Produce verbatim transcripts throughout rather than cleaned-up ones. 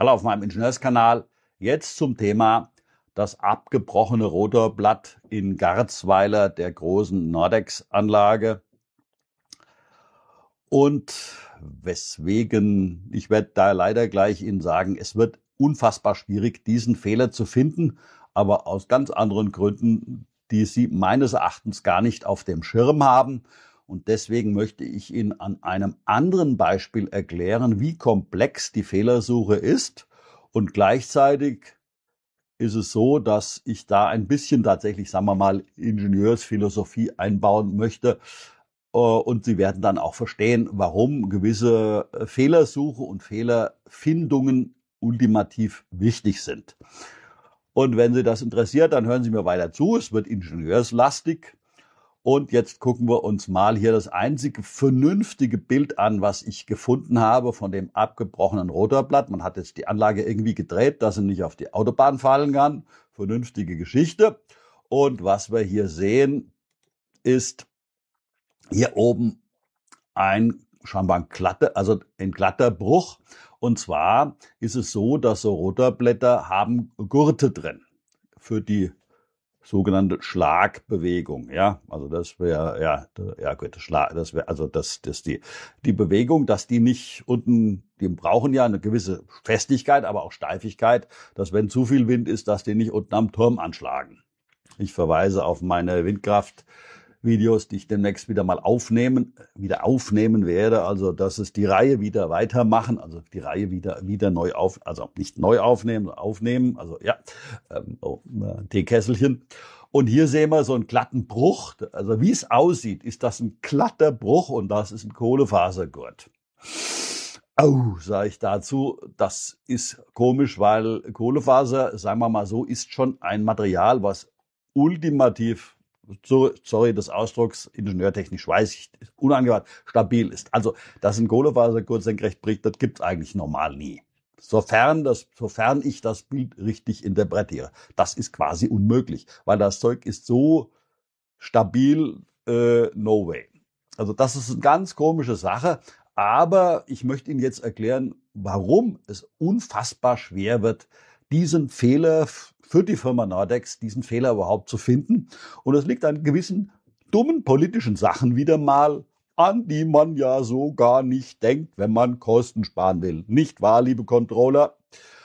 Hallo auf meinem Ingenieurskanal. Jetzt zum Thema das abgebrochene Rotorblatt in Garzweiler der großen Nordex-Anlage. Und weswegen, ich werde da leider gleich Ihnen sagen, es wird unfassbar schwierig, diesen Fehler zu finden, aber aus ganz anderen Gründen, die Sie meines Erachtens gar nicht auf dem Schirm haben. Und deswegen möchte ich Ihnen an einem anderen Beispiel erklären, wie komplex die Fehlersuche ist. Und gleichzeitig ist es so, dass ich da ein bisschen tatsächlich, sagen wir mal, Ingenieursphilosophie einbauen möchte. Und Sie werden dann auch verstehen, warum gewisse Fehlersuche und Fehlerfindungen ultimativ wichtig sind. Und wenn Sie das interessiert, dann hören Sie mir weiter zu. Es wird ingenieurslastig. Und jetzt gucken wir uns mal hier das einzige vernünftige Bild an, was ich gefunden habe von dem abgebrochenen Rotorblatt. Man hat jetzt die Anlage irgendwie gedreht, dass sie nicht auf die Autobahn fallen kann. Vernünftige Geschichte. Und was wir hier sehen, ist hier oben ein scheinbar ein glatter, also ein glatter Bruch. Und zwar ist es so, dass so Rotorblätter haben Gurte drin für die sogenannte Schlagbewegung, ja, also das wäre, ja, ja gut, Schlag, das wäre, also das, das die, die Bewegung, dass die nicht unten, die brauchen ja eine gewisse Festigkeit, aber auch Steifigkeit, dass wenn zu viel Wind ist, dass die nicht unten am Turm anschlagen. Ich verweise auf meine Windkraftvideos, die ich demnächst wieder mal aufnehmen, wieder aufnehmen werde, also dass es die Reihe wieder weitermachen, also die Reihe wieder, wieder neu auf, also nicht neu aufnehmen, aufnehmen, also ja, ähm, oh, Teekesselchen. Und hier sehen wir so einen glatten Bruch, also wie es aussieht, ist das ein glatter Bruch und das ist ein Kohlefasergurt. Au, sage ich dazu, das ist komisch, weil Kohlefaser, sagen wir mal so, ist schon ein Material, was ultimativ, sorry des Ausdrucks, ingenieurtechnisch weiß ich, unangebracht, stabil ist. Also, dass ein Kohlefasergurt senkrecht bricht, das gibt's eigentlich normal nie. Sofern, das, sofern ich das Bild richtig interpretiere. Das ist quasi unmöglich, weil das Zeug ist so stabil, äh, no way. Also das ist eine ganz komische Sache, aber ich möchte Ihnen jetzt erklären, warum es unfassbar schwer wird, diesen Fehler für die Firma Nordex, diesen Fehler überhaupt zu finden. Und es liegt an gewissen dummen politischen Sachen wieder mal, an die man ja so gar nicht denkt, wenn man Kosten sparen will. Nicht wahr, liebe Controller?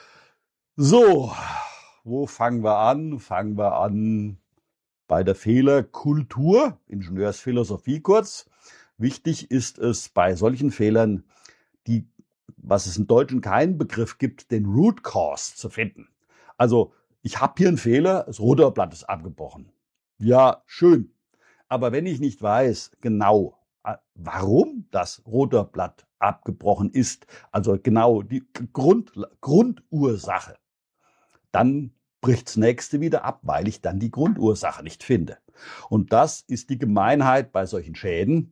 So, wo fangen wir an? Fangen wir an bei der Fehlerkultur, Ingenieursphilosophie kurz. Wichtig ist es bei solchen Fehlern, die, was es im Deutschen keinen Begriff gibt, den Root Cause zu finden. Also, ich habe hier einen Fehler, das Rotorblatt ist abgebrochen. Ja, schön. Aber wenn ich nicht weiß genau, warum das Rotorblatt abgebrochen ist, also genau die Grund, Grundursache, dann bricht das nächste wieder ab, weil ich dann die Grundursache nicht finde. Und das ist die Gemeinheit bei solchen Schäden.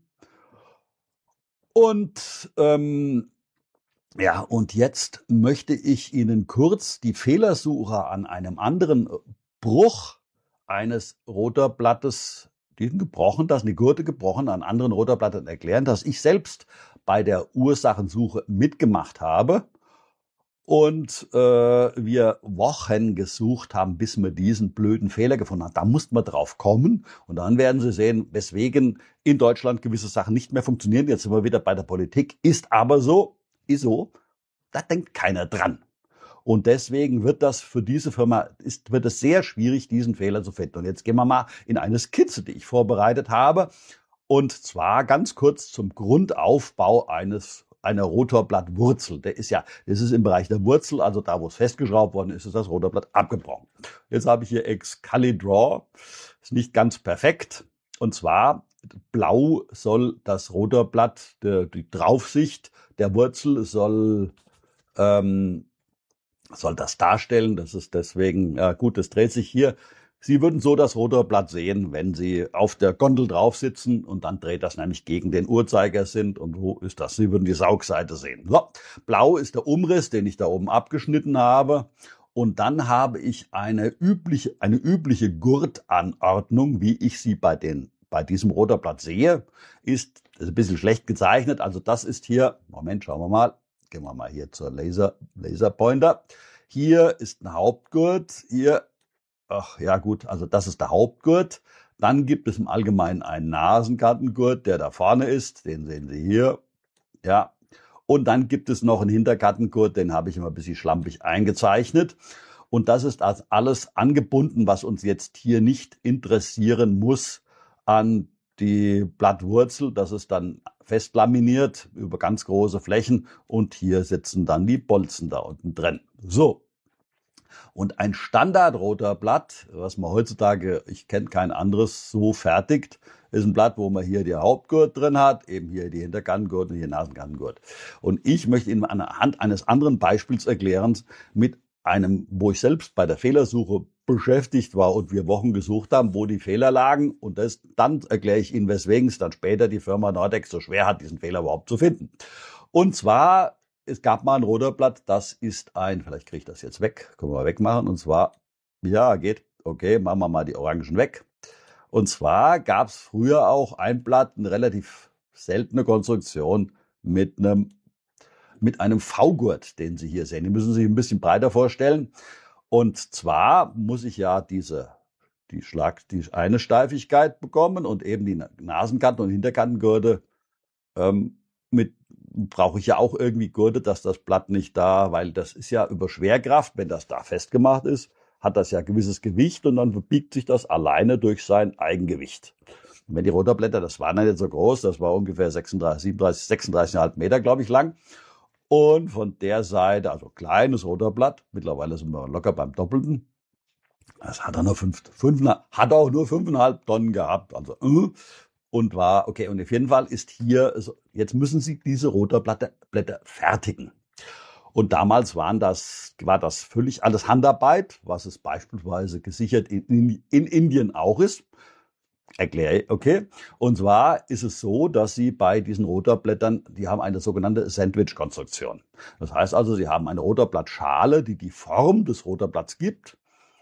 Und ähm, ja, und jetzt möchte ich Ihnen kurz die Fehlersuche an einem anderen Bruch eines Rotorblattes, diesen gebrochen, das ist eine Gurte gebrochen, an anderen Rotorblättern erklären, dass ich selbst bei der Ursachensuche mitgemacht habe und äh, wir Wochen gesucht haben, bis wir diesen blöden Fehler gefunden haben. Da mussten wir drauf kommen und dann werden Sie sehen, weswegen in Deutschland gewisse Sachen nicht mehr funktionieren. Jetzt sind wir wieder bei der Politik, ist aber so, ist so, da denkt keiner dran. Und deswegen wird das für diese Firma, ist, wird es sehr schwierig, diesen Fehler zu finden. Und jetzt gehen wir mal in eine Skizze, die ich vorbereitet habe. Und zwar ganz kurz zum Grundaufbau eines, einer Rotorblattwurzel. Der ist ja, das ist im Bereich der Wurzel, also da, wo es festgeschraubt worden ist, ist das Rotorblatt abgebrochen. Jetzt habe ich hier Excalidraw. Ist nicht ganz perfekt. Und zwar, blau soll das Rotorblatt, die, die Draufsicht der Wurzel soll, ähm, soll das darstellen. Das ist deswegen, ja gut, das dreht sich hier. Sie würden so das Rotorblatt sehen, wenn Sie auf der Gondel drauf sitzen und dann dreht das nämlich gegen den Uhrzeigersinn. Und wo ist das? Sie würden die Saugseite sehen. So, blau ist der Umriss, den ich da oben abgeschnitten habe. Und dann habe ich eine übliche, eine übliche Gurtanordnung, wie ich sie bei den, bei diesem Rotorblatt sehe, ist, ist ein bisschen schlecht gezeichnet. Also das ist hier, Moment, schauen wir mal. gehen wir mal hier zur Laser, Laserpointer. Hier ist ein Hauptgurt, hier, ach ja gut, also das ist der Hauptgurt. Dann gibt es im Allgemeinen einen Nasenkantengurt, der da vorne ist, den sehen Sie hier, ja. Und dann gibt es noch einen Hinterkantengurt, den habe ich immer ein bisschen schlampig eingezeichnet. Und das ist als alles angebunden, was uns jetzt hier nicht interessieren muss, an die Blattwurzel. Das ist dann fest laminiert über ganz große Flächen und hier sitzen dann die Bolzen da unten drin. So. Und ein Standard-Rotorblatt, was man heutzutage, ich kenne kein anderes, so fertigt, ist ein Blatt, wo man hier die Hauptgurt drin hat, eben hier die Hinterkantengurt und hier Nasenkantengurt. Und ich möchte Ihnen anhand eines anderen Beispiels erklären, mit einem, wo ich selbst bei der Fehlersuche beschäftigt war und wir Wochen gesucht haben, wo die Fehler lagen. Und das, dann erkläre ich Ihnen, weswegen es dann später die Firma Nordex so schwer hat, diesen Fehler überhaupt zu finden. Und zwar, es gab mal ein Rotorblatt, das ist ein, vielleicht kriege ich das jetzt weg, können wir mal wegmachen. Und zwar, ja, geht, okay, machen wir mal die Orangen weg. Und zwar gab es früher auch ein Blatt, eine relativ seltene Konstruktion mit einem mit einem V-Gurt, den Sie hier sehen. Die müssen Sie sich ein bisschen breiter vorstellen. Und zwar muss ich ja diese die Schlag, die eine Steifigkeit bekommen und eben die Nasenkanten und Hinterkantengurte ähm, mit brauche ich ja auch irgendwie Gurte, dass das Blatt nicht da, weil das ist ja über Schwerkraft, wenn das da festgemacht ist, hat das ja gewisses Gewicht und dann verbiegt sich das alleine durch sein Eigengewicht. Und wenn die Rotorblätter, das waren ja nicht so groß, das war ungefähr sechsunddreißig, siebenunddreißig, sechsunddreißig Komma fünf Meter, glaube ich, lang. Und von der Seite, also kleines Rotorblatt, mittlerweile sind wir locker beim Doppelten. Das hat er nur fünf, fünf, hat auch nur fünfeinhalb Tonnen gehabt, also äh, und war okay. Und auf jeden Fall ist hier, jetzt müssen Sie diese Rotorblätter Blätter fertigen. Und damals waren das, war das völlig alles Handarbeit, was es beispielsweise gesichert in, in Indien auch ist. Erkläre, okay. Und zwar ist es so, dass Sie bei diesen Rotorblättern, die haben eine sogenannte Sandwich-Konstruktion. Das heißt also, Sie haben eine Rotorblattschale, die die Form des Rotorblatts gibt.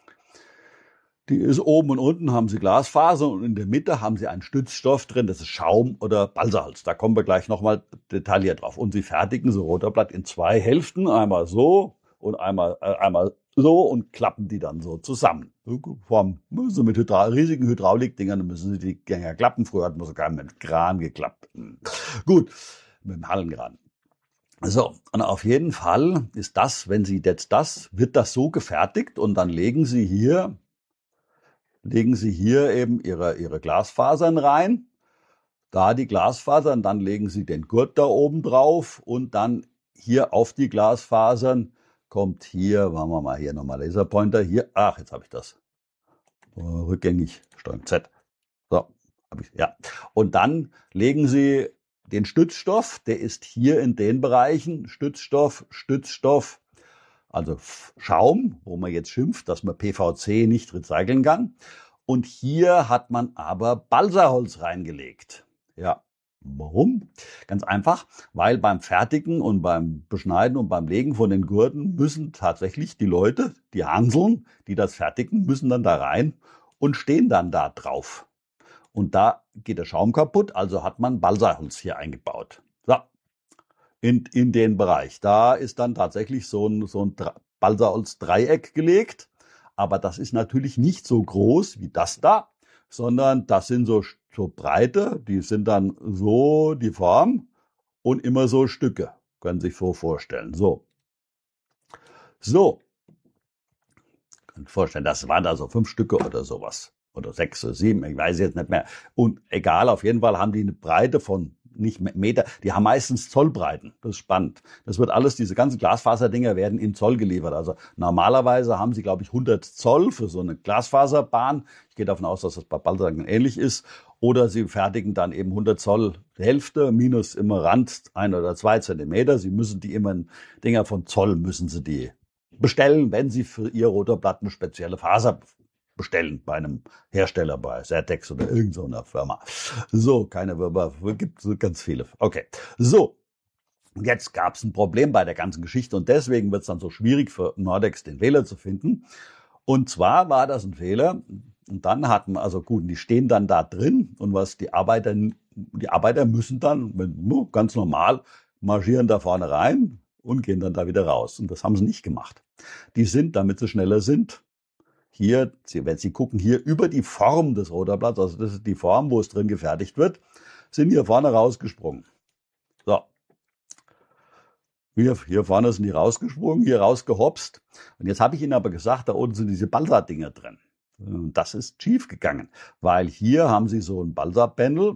Die ist oben und unten haben Sie Glasfaser und in der Mitte haben Sie einen Stützstoff drin, das ist Schaum oder Balsaholz. Da kommen wir gleich nochmal detailliert drauf. Und Sie fertigen so Rotorblatt in zwei Hälften, einmal so und einmal, äh, einmal so und klappen die dann so zusammen. Vom, so mit Hydra riesigen Hydraulikdingern müssen Sie die Gänger klappen. Früher hat man sogar mit Kran geklappt. Gut, mit dem Hallengran. So, und auf jeden Fall ist das, wenn Sie jetzt das, wird das so gefertigt und dann legen Sie hier legen Sie hier eben Ihre, Ihre Glasfasern rein, da die Glasfasern, dann legen Sie den Gurt da oben drauf und dann hier auf die Glasfasern kommt hier, machen wir mal hier nochmal Laserpointer, hier, ach, jetzt habe ich das, rückgängig, Steuerung Z, so, habe ich, ja, und dann legen Sie den Stützstoff, der ist hier in den Bereichen, Stützstoff, Stützstoff, also Schaum, wo man jetzt schimpft, dass man P V C nicht recyceln kann. Und hier hat man aber Balsaholz reingelegt. Ja, warum? Ganz einfach, weil beim Fertigen und beim Beschneiden und beim Legen von den Gurten müssen tatsächlich die Leute, die Hanseln, die das fertigen, müssen dann da rein und stehen dann da drauf. Und da geht der Schaum kaputt, also hat man Balsaholz hier eingebaut. So. In, in den Bereich. Da ist dann tatsächlich so ein, so ein Balsaholz-Dreieck gelegt. Aber das ist natürlich nicht so groß wie das da, sondern das sind so, so Breite, die sind dann so die Form und immer so Stücke. Können Sie sich so vorstellen. So. So. Können Sie vorstellen, das waren da so fünf Stücke oder sowas. Oder sechs oder sieben, ich weiß jetzt nicht mehr. Und egal, auf jeden Fall haben die eine Breite von nicht Meter, die haben meistens Zollbreiten. Das ist spannend. Das wird alles, diese ganzen Glasfaserdinger werden in Zoll geliefert. Also normalerweise haben sie, glaube ich, hundert Zoll für so eine Glasfaserbahn. Ich gehe davon aus, dass das bei Balsagen ähnlich ist. Oder sie fertigen dann eben hundert Zoll Hälfte, minus immer Rand ein oder zwei Zentimeter. Sie müssen die immer, Dinger von Zoll müssen sie die bestellen, wenn sie für ihr Rotorblatt eine spezielle Faser bestellen bei einem Hersteller, bei Sertex oder irgendeiner Firma. So, keine Firma, gibt es ganz viele. Okay, so. Jetzt gab es ein Problem bei der ganzen Geschichte und deswegen wird es dann so schwierig für Nordex, den Fehler zu finden. Und zwar war das ein Fehler und dann hatten wir, also gut, die stehen dann da drin und was die Arbeiter, die Arbeiter müssen dann ganz normal marschieren da vorne rein und gehen dann da wieder raus. Und das haben sie nicht gemacht. Die sind, damit sie schneller sind, hier, wenn Sie gucken, hier über die Form des Rotorblatts, also das ist die Form, wo es drin gefertigt wird, sind hier vorne rausgesprungen. So. Hier, hier vorne sind die rausgesprungen, hier rausgehopst. Und jetzt habe ich Ihnen aber gesagt, da unten sind diese Balsa-Dinger drin. Und das ist schief gegangen, weil hier haben Sie so ein Balsa-Panel.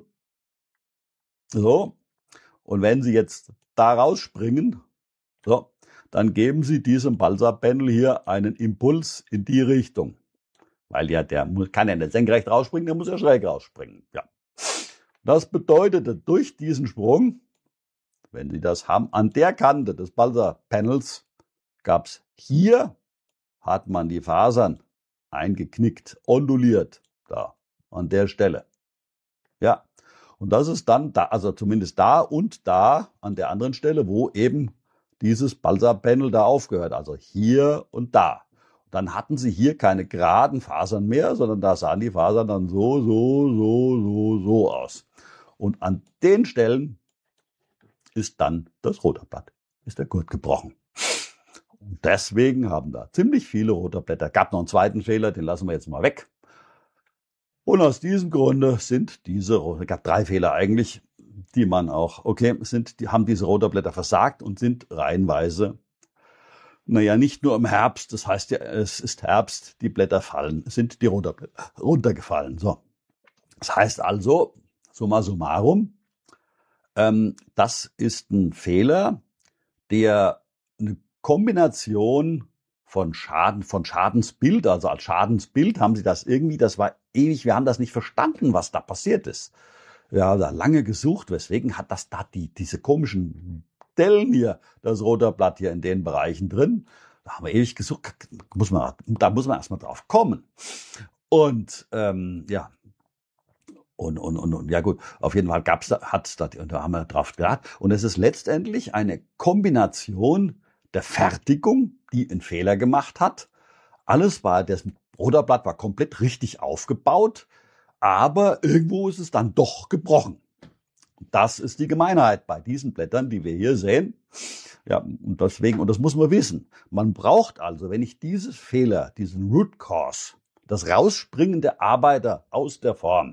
So. Und wenn Sie jetzt da rausspringen, so, dann geben Sie diesem Balsa-Panel hier einen Impuls in die Richtung. Weil ja, der kann ja nicht senkrecht rausspringen, der muss ja schräg rausspringen. Ja. Das bedeutete, durch diesen Sprung, wenn Sie das haben, an der Kante des Balsa-Panels gab es hier, hat man die Fasern eingeknickt, onduliert, da, an der Stelle. Ja. Und das ist dann da, also zumindest da und da an der anderen Stelle, wo eben dieses Balsa-Panel da aufgehört, also hier und da. Dann hatten sie hier keine geraden Fasern mehr, sondern da sahen die Fasern dann so, so, so, so, so aus. Und an den Stellen ist dann das Rotorblatt, ist der Gurt gebrochen. Und deswegen haben da ziemlich viele Rotorblätter. Gab noch einen zweiten Fehler, den lassen wir jetzt mal weg. Und aus diesem Grunde sind diese, es gab drei Fehler eigentlich, die man auch, okay, sind, die haben diese Rotorblätter versagt und sind reihenweise, naja, nicht nur im Herbst, das heißt ja, es ist Herbst, die Blätter fallen, sind die Rotorblätter runtergefallen. So. Das heißt also, summa summarum, ähm, das ist ein Fehler, der eine Kombination von Schaden, von Schadensbild, also als Schadensbild haben sie das irgendwie, das war ewig, wir haben das nicht verstanden, was da passiert ist. Wir haben da lange gesucht, weswegen hat das da die, diese komischen Dellen hier, das Rotorblatt hier in den Bereichen drin. Da haben wir ewig gesucht, muss man, da muss man erstmal drauf kommen. Und ähm, ja, und, und, und, und ja gut, auf jeden Fall gab's da, hat's da, und da haben wir drauf gedacht. Und es ist letztendlich eine Kombination der Fertigung, die einen Fehler gemacht hat. Alles war, das Rotorblatt war komplett richtig aufgebaut, aber irgendwo ist es dann doch gebrochen. Das ist die Gemeinheit bei diesen Blättern, die wir hier sehen. Ja, und deswegen, und das muss man wissen. Man braucht also, wenn ich dieses Fehler, diesen Root Cause, das Rausspringen der Arbeiter aus der Form,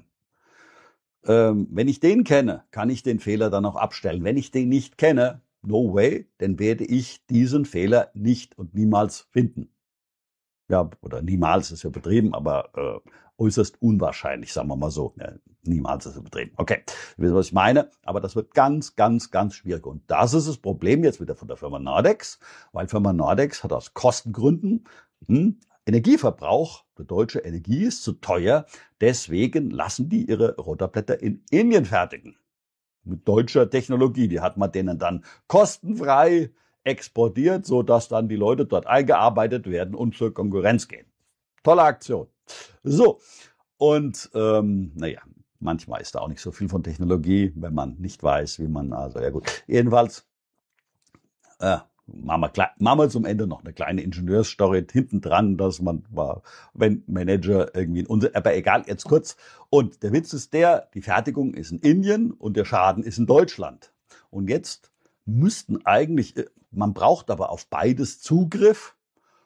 ähm, wenn ich den kenne, kann ich den Fehler dann auch abstellen. Wenn ich den nicht kenne, no way, dann werde ich diesen Fehler nicht und niemals finden. Ja, oder niemals ist ja betrieben, aber äh, äußerst unwahrscheinlich, sagen wir mal so. Ja, niemals ist es betrieben. Okay, ihr wisst, was ich meine, aber das wird ganz, ganz, ganz schwierig. Und das ist das Problem jetzt wieder von der Firma Nordex, weil Firma Nordex hat aus Kostengründen hm, Energieverbrauch, die deutsche Energie ist zu teuer, deswegen lassen die ihre Rotorblätter in Indien fertigen. Mit deutscher Technologie, die hat man denen dann kostenfrei exportiert, so dass dann die Leute dort eingearbeitet werden und zur Konkurrenz gehen. Tolle Aktion. So, und ähm, naja, manchmal ist da auch nicht so viel von Technologie, wenn man nicht weiß, wie man, also ja gut. Jedenfalls, äh, machen wir, machen wir zum Ende noch eine kleine Ingenieursstory hinten dran, dass man war, wenn Manager irgendwie, unser, aber egal, jetzt kurz. Und der Witz ist der, die Fertigung ist in Indien und der Schaden ist in Deutschland. Und jetzt müssten eigentlich, man braucht aber auf beides Zugriff.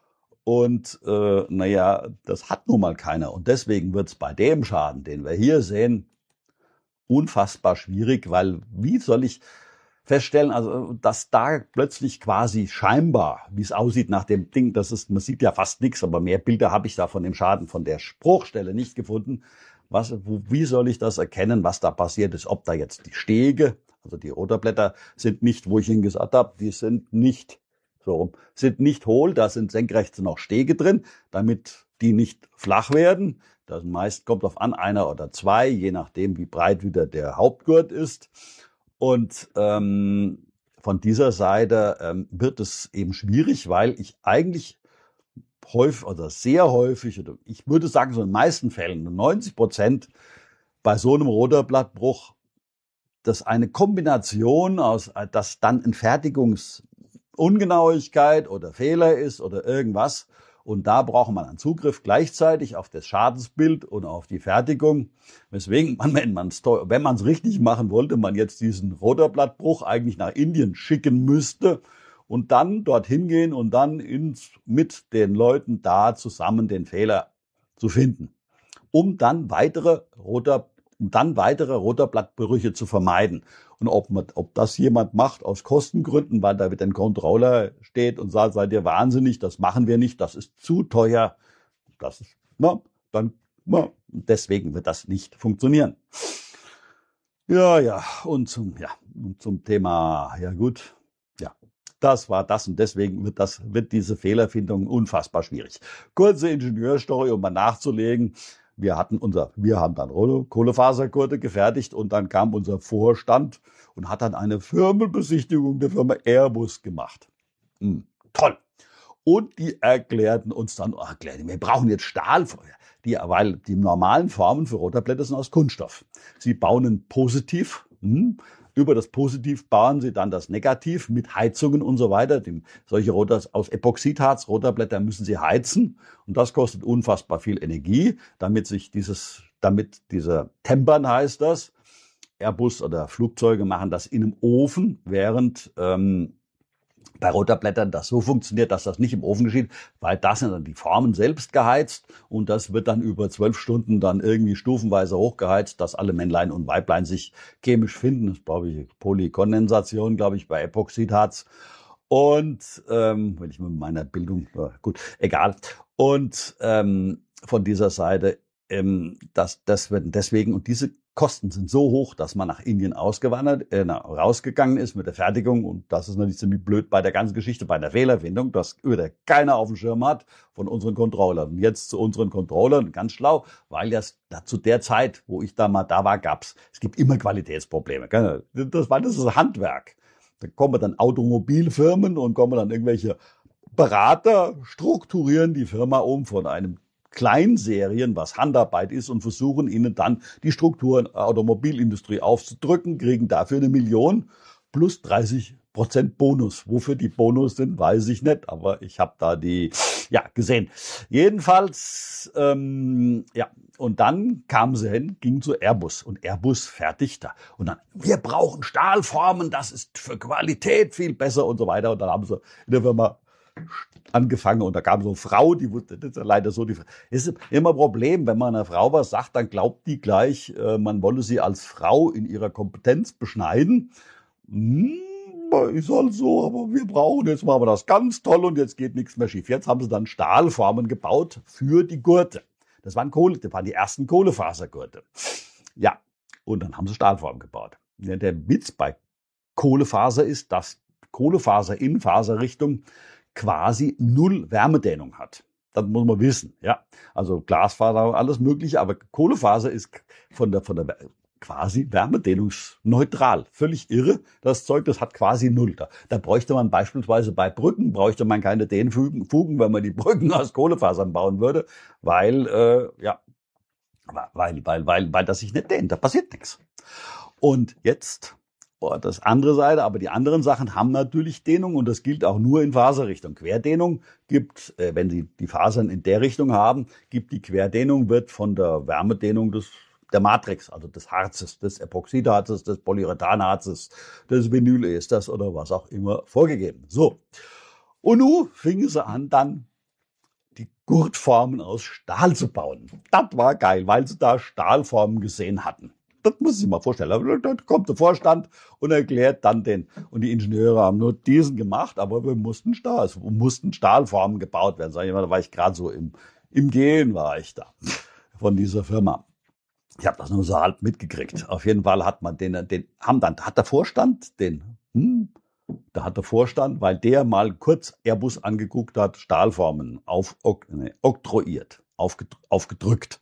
Und äh, naja, das hat nun mal keiner. Und deswegen wird es bei dem Schaden, den wir hier sehen, unfassbar schwierig, weil wie soll ich feststellen, also dass da plötzlich quasi scheinbar, wie es aussieht nach dem Ding, das ist, man sieht ja fast nichts, aber mehr Bilder habe ich da von dem Schaden von der Bruchstelle nicht gefunden. Was, wo, wie soll ich das erkennen, was da passiert ist, ob da jetzt die Stege, also die Rotorblätter sind nicht, wo ich Ihnen gesagt habe, die sind nicht so, sind nicht hohl, da sind senkrecht noch Stege drin, damit die nicht flach werden. Das meist kommt auf an, einer oder zwei, je nachdem, wie breit wieder der Hauptgurt ist. Und ähm, von dieser Seite ähm, wird es eben schwierig, weil ich eigentlich häufig oder sehr häufig, oder ich würde sagen so in den meisten Fällen, neunzig Prozent bei so einem Rotorblattbruch, dass eine Kombination aus, dass dann eine Fertigungsungenauigkeit oder Fehler ist oder irgendwas. Und da braucht man einen Zugriff gleichzeitig auf das Schadensbild und auf die Fertigung. Weswegen man, wenn man es wenn man es richtig machen wollte, man jetzt diesen Rotorblattbruch eigentlich nach Indien schicken müsste und dann dorthin gehen und dann ins, mit den Leuten da zusammen den Fehler zu finden, um dann weitere roter, um dann weitere Rotorblattbrüche zu vermeiden. Und ob man, ob das jemand macht aus Kostengründen, weil da wieder ein Controller steht und sagt, seid ihr wahnsinnig, das machen wir nicht, das ist zu teuer, das ist, na, dann, na, deswegen wird das nicht funktionieren. Ja, ja, und zum, ja, und zum Thema, ja gut, ja, das war das und deswegen wird das, wird diese Fehlerfindung unfassbar schwierig. Kurze Ingenieurstory, um mal nachzulegen. Wir hatten unser, wir haben dann Kohlefasergurte gefertigt und dann kam unser Vorstand und hat dann eine Firmenbesichtigung der Firma Airbus gemacht. Hm, toll. Und die erklärten uns dann, oh, wir brauchen jetzt Stahl, die, weil die normalen Formen für Rotorblätter sind aus Kunststoff. Sie bauen ein Positiv, hm, über das Positiv bauen sie dann das Negativ mit Heizungen und so weiter. Die, solche Rotors aus Epoxidharz, Rotorblätter müssen sie heizen und das kostet unfassbar viel Energie, damit sich dieses, damit dieser Tempern heißt das. Airbus oder Flugzeuge machen das in einem Ofen, während ähm, bei Rotorblättern das so funktioniert, dass das nicht im Ofen geschieht, weil das sind dann die Formen selbst geheizt und das wird dann über zwölf Stunden dann irgendwie stufenweise hochgeheizt, dass alle Männlein und Weiblein sich chemisch finden. Das glaube ich Polykondensation, glaube ich, bei Epoxidharz. Und ähm, wenn ich mit meiner Bildung, äh, gut, egal. Und ähm, von dieser Seite, ähm, das, das wird deswegen und diese Kosten sind so hoch, dass man nach Indien ausgewandert, äh, rausgegangen ist mit der Fertigung. Und das ist natürlich ziemlich blöd bei der ganzen Geschichte, bei der Fehlerfindung, dass über keiner auf dem Schirm hat von unseren Controllern. Und jetzt zu unseren Controllern, ganz schlau, weil das zu der Zeit, wo ich da mal da war, gab's, es gibt immer Qualitätsprobleme. Das war das ist Handwerk. Da kommen dann Automobilfirmen und kommen dann irgendwelche Berater, strukturieren die Firma um von einem Kleinserien, was Handarbeit ist, und versuchen ihnen dann die Strukturen der Automobilindustrie aufzudrücken, kriegen dafür eine Million plus dreißig Prozent Bonus. Wofür die Bonus sind, weiß ich nicht, aber ich habe da die, ja, gesehen. Jedenfalls, ähm, ja, und dann kamen sie hin, gingen zu Airbus und Airbus fertigte. Und dann, wir brauchen Stahlformen, das ist für Qualität viel besser und so weiter. Und dann haben sie in der Firma angefangen und da kam so eine Frau, die wusste, das ist ja leider so, die ist immer ein Problem, wenn man einer Frau was sagt, dann glaubt die gleich, man wolle sie als Frau in ihrer Kompetenz beschneiden. Hm, ist halt so, aber wir brauchen, jetzt machen wir das ganz toll und jetzt geht nichts mehr schief. Jetzt haben sie dann Stahlformen gebaut für die Gurte. Das waren Kohle, das waren die ersten Kohlefasergurte. Ja, und dann haben sie Stahlformen gebaut. Ja, der Witz bei Kohlefaser ist, dass Kohlefaser in Faserrichtung quasi null Wärmedehnung hat. Das muss man wissen, ja. Also Glasfaser, alles Mögliche, aber Kohlefaser ist von der, von der quasi wärmedehnungsneutral. Völlig irre. Das Zeug, das hat quasi null. Da, da bräuchte man beispielsweise bei Brücken, bräuchte man keine Dehnfugen, Fugen, wenn man die Brücken aus Kohlefasern bauen würde, weil, äh, ja, weil, weil, weil, weil das sich nicht dehnt. Da passiert nichts. Und jetzt das andere Seite, aber die anderen Sachen haben natürlich Dehnung und das gilt auch nur in Faserrichtung. Querdehnung gibt, äh, wenn Sie die Fasern in der Richtung haben, gibt die Querdehnung, wird von der Wärmedehnung des, der Matrix, also des Harzes, des Epoxidharzes, des Polyurethanharzes, des Vinylesters oder was auch immer vorgegeben. So. Und nun fingen sie an, dann die Gurtformen aus Stahl zu bauen. Das war geil, weil sie da Stahlformen gesehen hatten. Das muss ich sich mal vorstellen. Da kommt der Vorstand und erklärt dann den. Und die Ingenieure haben nur diesen gemacht, aber wir mussten Stahl, es mussten Stahlformen gebaut werden. Sag ich mal, da war ich gerade so im, im Gehen war ich da von dieser Firma. Ich habe das nur so halb mitgekriegt. Auf jeden Fall hat man den, den haben dann, hat der Vorstand den, hm, da hat der Vorstand, weil der mal kurz Airbus angeguckt hat, Stahlformen auf, ne, oktroyiert, aufgedrückt.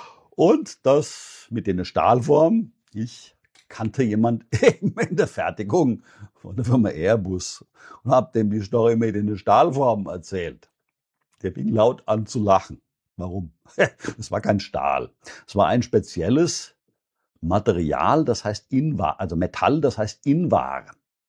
Und das mit den Stahlformen, ich kannte jemand in der Fertigung von der Firma Airbus und habe dem die Story mit den Stahlformen erzählt. Der fing laut an zu lachen. Warum? Es war kein Stahl. Es war ein spezielles Material, das heißt Invar, also Metall, das heißt Invar.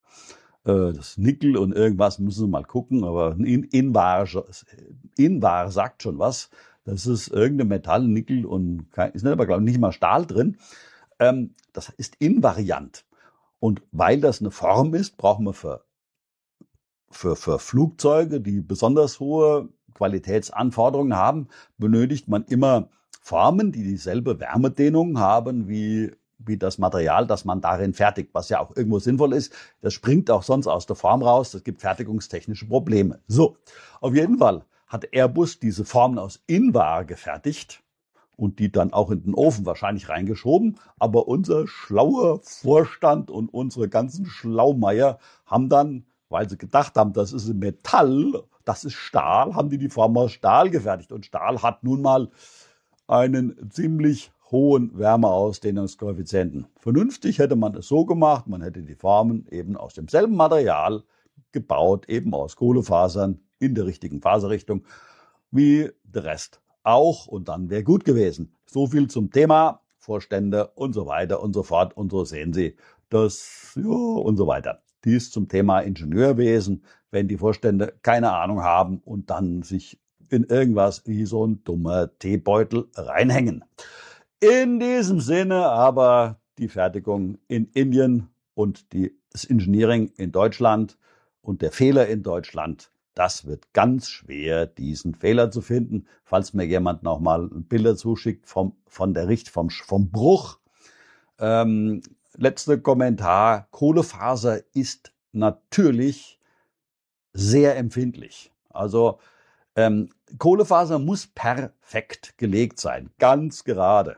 Das Nickel und irgendwas, müssen Sie mal gucken, aber Invar, Invar sagt schon was. Das ist irgendein Metall, Nickel und kein, ist nicht, aber glaube ich nicht mal Stahl drin. Ähm, das ist invariant. Und weil das eine Form ist, brauchen wir für für, für Flugzeuge, die besonders hohe Qualitätsanforderungen haben, benötigt man immer Formen, die dieselbe Wärmedehnung haben wie, wie das Material, das man darin fertigt, was ja auch irgendwo sinnvoll ist. Das springt auch sonst aus der Form raus. Das gibt fertigungstechnische Probleme. So, auf jeden Fall hat Airbus diese Formen aus Invar gefertigt und die dann auch in den Ofen wahrscheinlich reingeschoben. Aber unser schlauer Vorstand und unsere ganzen Schlaumeier haben dann, weil sie gedacht haben, das ist ein Metall, das ist Stahl, haben die die Form aus Stahl gefertigt. Und Stahl hat nun mal einen ziemlich hohen Wärmeausdehnungskoeffizienten. Vernünftig hätte man es so gemacht, man hätte die Formen eben aus demselben Material gebaut, eben aus Kohlefasern in der richtigen Faserrichtung, wie der Rest auch. Und dann wäre gut gewesen. So viel zum Thema Vorstände und so weiter und so fort. Und so sehen Sie das, ja, und so weiter. Dies zum Thema Ingenieurwesen, wenn die Vorstände keine Ahnung haben und dann sich in irgendwas wie so ein dummer Teebeutel reinhängen. In diesem Sinne aber die Fertigung in Indien und die, das Engineering in Deutschland und der Fehler in Deutschland, das wird ganz schwer, diesen Fehler zu finden. Falls mir jemand nochmal Bilder zuschickt vom, von der Richt, vom, vom Bruch. Ähm, letzter Kommentar. Kohlefaser ist natürlich sehr empfindlich. Also ähm, Kohlefaser muss perfekt gelegt sein, ganz gerade.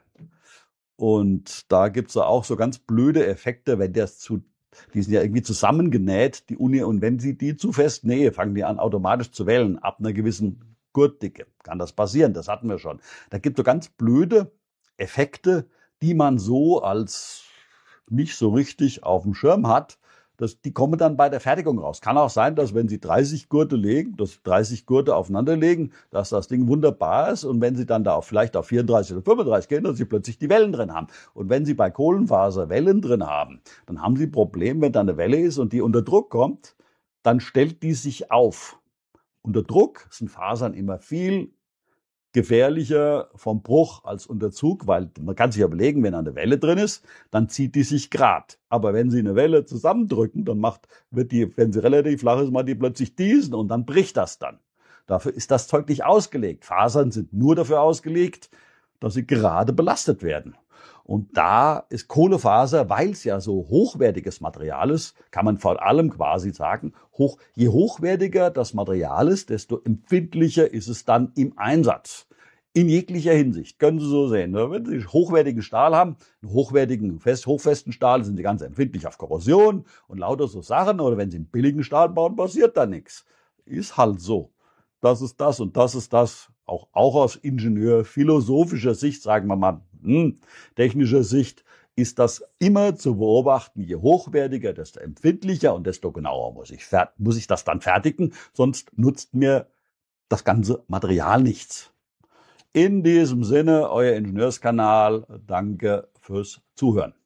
Und da gibt's ja auch so ganz blöde Effekte, wenn das zu, die sind ja irgendwie zusammengenäht, die Uni, und wenn sie die zu fest nähe, fangen die an automatisch zu wellen, ab einer gewissen Gurtdicke. Kann das passieren, das hatten wir schon. Da gibt es so ganz blöde Effekte, die man so als nicht so richtig auf dem Schirm hat. Das, die kommen dann bei der Fertigung raus. Kann auch sein, dass wenn Sie dreißig Gurte legen, dass dreißig Gurte aufeinander legen, dass das Ding wunderbar ist. Und wenn Sie dann da auch vielleicht auf vierunddreißig oder fünfunddreißig gehen, dass Sie plötzlich die Wellen drin haben. Und wenn Sie bei Kohlenfaser Wellen drin haben, dann haben Sie ein Problem, wenn da eine Welle ist und die unter Druck kommt, dann stellt die sich auf. Unter Druck sind Fasern immer viel gefährlicher vom Bruch als unter Zug, weil man kann sich überlegen, wenn eine Welle drin ist, dann zieht die sich gerade. Aber wenn Sie eine Welle zusammendrücken, dann macht, wird die, wenn sie relativ flach ist, macht die plötzlich diesen und dann bricht das dann. Dafür ist das Zeug nicht ausgelegt. Fasern sind nur dafür ausgelegt, dass sie gerade belastet werden. Und da ist Kohlefaser, weil es ja so hochwertiges Material ist, kann man vor allem quasi sagen, hoch, je hochwertiger das Material ist, desto empfindlicher ist es dann im Einsatz. In jeglicher Hinsicht, können Sie so sehen. Wenn Sie hochwertigen Stahl haben, einen hochwertigen, fest, hochfesten Stahl, sind Sie ganz empfindlich auf Korrosion und lauter so Sachen. Oder wenn Sie einen billigen Stahl bauen, passiert da nichts. Ist halt so. Das ist das und das ist das. Auch, auch aus ingenieurphilosophischer Sicht, sagen wir mal, hm, technischer Sicht, ist das immer zu beobachten. Je hochwertiger, desto empfindlicher und desto genauer muss ich, muss ich das dann fertigen. Sonst nutzt mir das ganze Material nichts. In diesem Sinne, euer Ingenieurskanal. Danke fürs Zuhören.